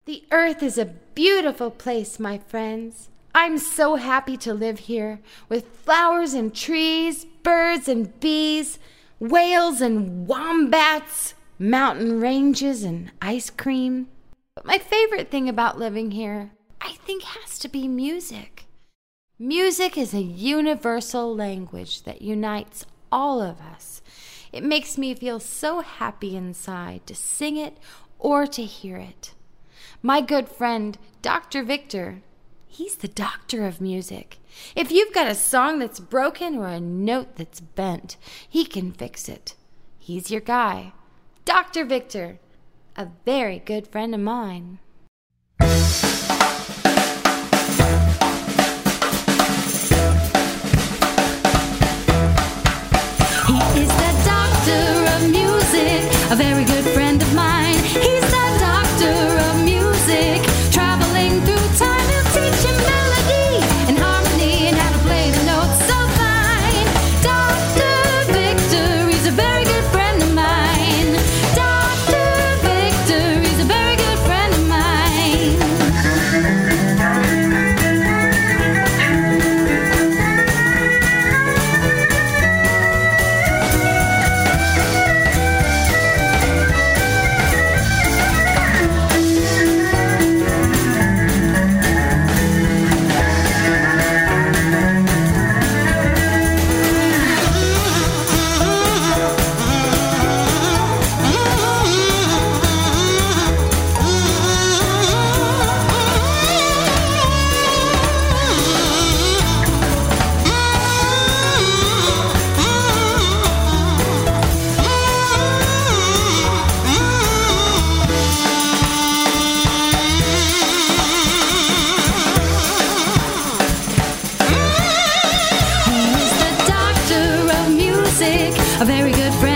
The earth is a beautiful place, my friends. I'm so happy to live here, with flowers and trees, birds and bees, whales and wombats, mountain ranges and ice cream. But my favorite thing about living here, I think, has to be music. Music is a universal language that unites all of us. It makes me feel so happy inside to sing it or to hear it. My good friend, Dr. Victor, he's the doctor of music. If you've got a song that's broken or a note that's bent, he can fix it. He's your guy. Dr. Victor, a very good friend of mine. He is the doctor of music, a very good friend of mine. He's the doctor of music, traveling through time. He'll teach you melody and harmony and how to play the notes so fine. Dr. Victor, he's a very good friend of mine. Dr. Victor, he's a very good friend of mine. A very good friend.